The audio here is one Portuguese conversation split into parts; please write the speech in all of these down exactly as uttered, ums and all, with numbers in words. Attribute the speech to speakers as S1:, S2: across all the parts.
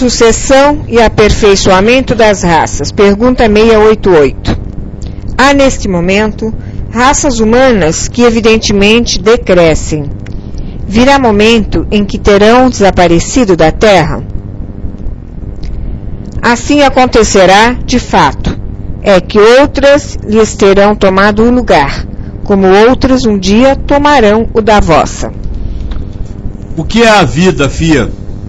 S1: Sucessão e aperfeiçoamento das raças. Pergunta seiscentos e oitenta e oito. Há neste momento raças humanas que evidentemente decrescem. Virá momento em que terão desaparecido da Terra? Assim acontecerá de fato, é que outras lhes terão tomado o lugar, como outras um dia tomarão o da vossa.
S2: O que é a vida, Fia?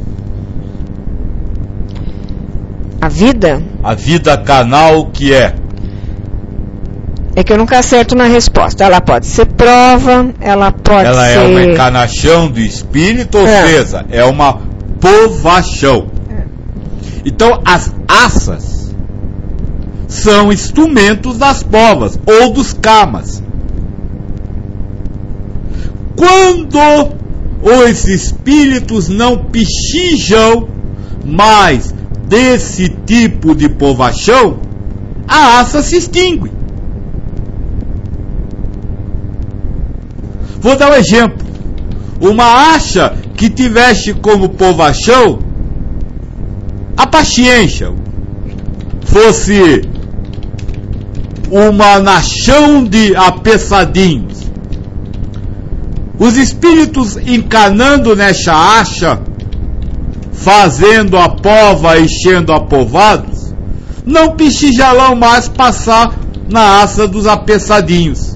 S1: A vida?
S2: A vida canal que é?
S1: É que eu nunca acerto na resposta. Ela pode ser prova, ela pode
S2: ela
S1: ser...
S2: Ela é uma encarnação do espírito, ou
S1: é.
S2: seja, é uma povação. É. Então, as assas são instrumentos das povas, ou dos kamas. Quando os espíritos não pichijam mais desse tipo de povação, a assa se extingue. Vou dar um exemplo. Uma acha que tivesse como povação a paciência, fosse uma nação de apeçadinhos. Os espíritos encarnando nessa acha, fazendo a pova, enchendo a povados, não pichijarão mais passar na aça dos apeçadinhos.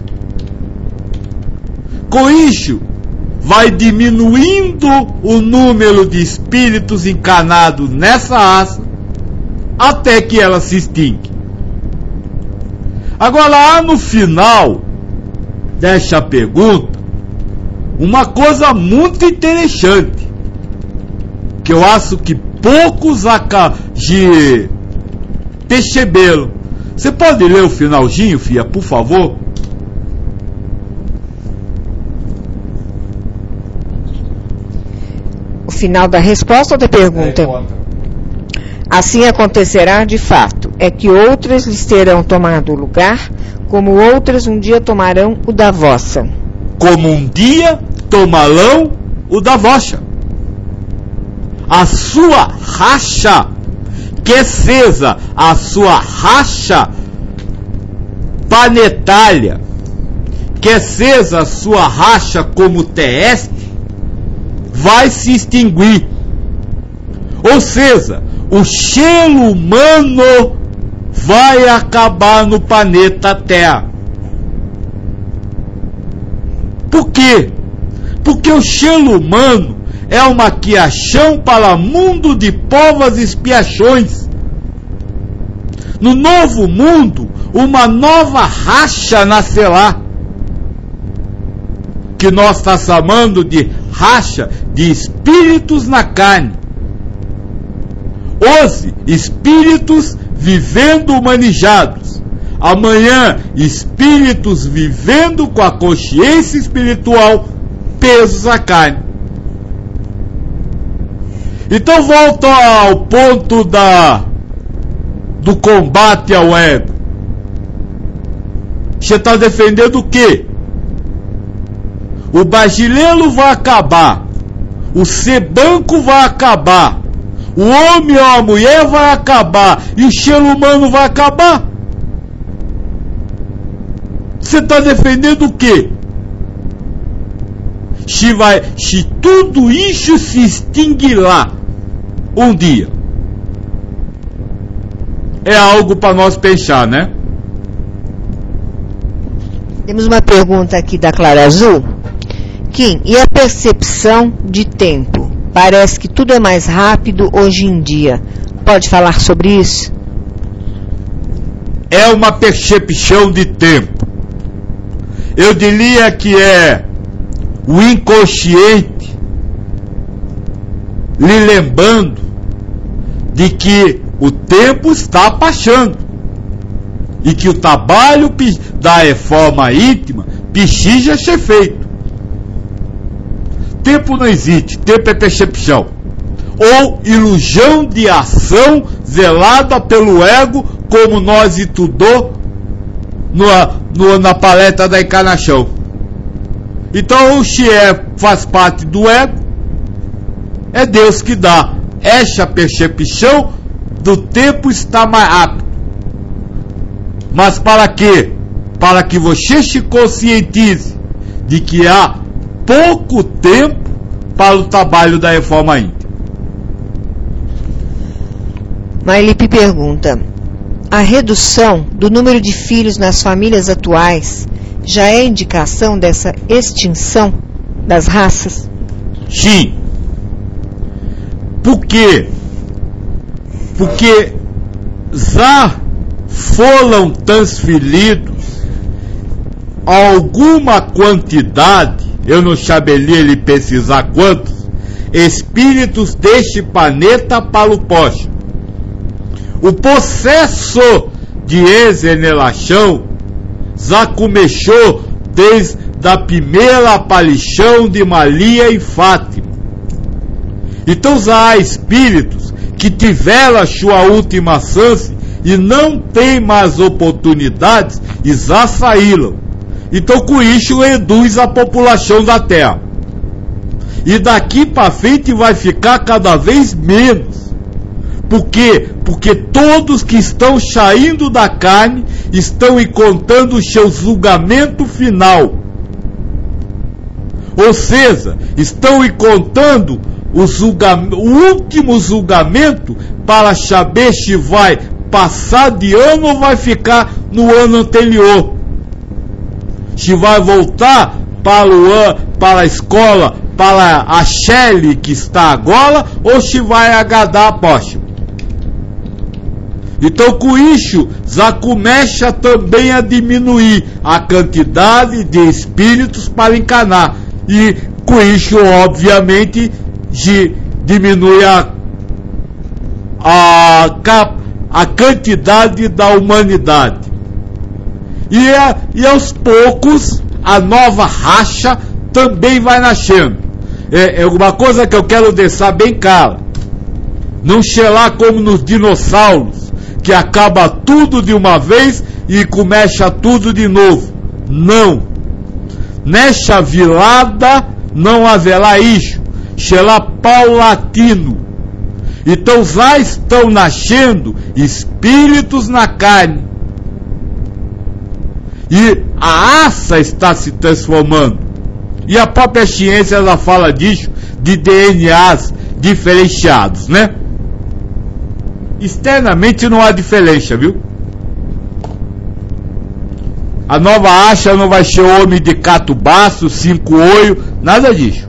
S2: Com isso, vai diminuindo o número de espíritos encarnados nessa aça, até que ela se extingue. Agora, lá no final desta pergunta, uma coisa muito interessante, que eu acho que poucos de perceberam. Você pode ler o finalzinho, Fia, por favor?
S1: O final da resposta ou da pergunta? É, assim acontecerá de fato, é que outras lhes terão tomado o lugar, como outras um dia tomarão o da vossa.
S2: Como um dia tomarão o da vossa. A sua racha, que seja a sua racha planetária, que seja a sua racha como terrestre, vai se extinguir. Ou seja, o ser humano vai acabar no planeta Terra. Por quê? Porque o ser humano é uma criação para mundo de povas e expiações. No novo mundo, uma nova raça nascerá, que nós estamos chamando de raça de espíritos na carne. Hoje, espíritos vivendo humanizados. Amanhã, espíritos vivendo com a consciência espiritual pesos à carne. Então volta ao ponto da do combate ao ego. Você está defendendo o quê? O brasileiro vai acabar, o sebanco vai acabar, o homem ou a mulher vai acabar e o ser humano vai acabar. Você está defendendo o quê? Se, vai, se tudo isso se extinguirá um dia, é algo para nós pensar, né?
S1: Temos uma pergunta aqui da Clara Azul. Kim, e a percepção de tempo? Parece que tudo é mais rápido hoje em dia. Pode falar sobre isso?
S2: É uma percepção de tempo. Eu diria que é o inconsciente lhe lembrando de que o tempo está passando e que o trabalho da reforma íntima precisa ser feito. Tempo não existe, tempo é percepção ou ilusão de ação zelada pelo ego, como nós estudou no, no, na palestra da encarnação. Então, se é, faz parte do ego, é Deus que dá essa percepção do tempo está mais rápido. Mas para quê? Para que você se conscientize de que há pouco tempo para o trabalho da reforma íntima.
S1: Mailipe pergunta: a redução do número de filhos nas famílias atuais já é indicação dessa extinção das raças?
S2: Sim. Por quê? Porque já foram transferidos alguma quantidade, eu não saberia lhe precisar quantos, espíritos deste planeta para o próximo. O processo de exeneração já começou desde a primeira aparição de Maria e Fátima. Então já há espíritos que tiveram a sua última chance e não tem mais oportunidades e já saíram. Então com isso reduz a população da Terra. E daqui para frente vai ficar cada vez menos. Por quê? Porque todos que estão saindo da carne estão encontrando o seu julgamento final. Ou seja, estão encontrando o, julgamento, o último julgamento para saber se vai passar de ano ou vai ficar no ano anterior. Se vai voltar para, o ano, para a escola, para a Shelley que está agora, ou se vai agradar a próxima. Então com isso já começa também a diminuir a quantidade de espíritos para encarnar. E com isso obviamente de, diminui a, a, a quantidade da humanidade. E, a, e aos poucos a nova raça também vai nascendo. É, é uma coisa que eu quero deixar bem clara. Não ser lá como nos dinossauros, que acaba tudo de uma vez e começa tudo de novo. Não. Nesta virada não haverá isso. Será paulatino. Então já estão nascendo espíritos na carne. E a raça está se transformando. E a própria ciência ela fala disso, de D N As diferenciados, né? Externamente não há diferença, viu? A nova raça não vai ser homem de quatro braços, cinco olhos, nada disso.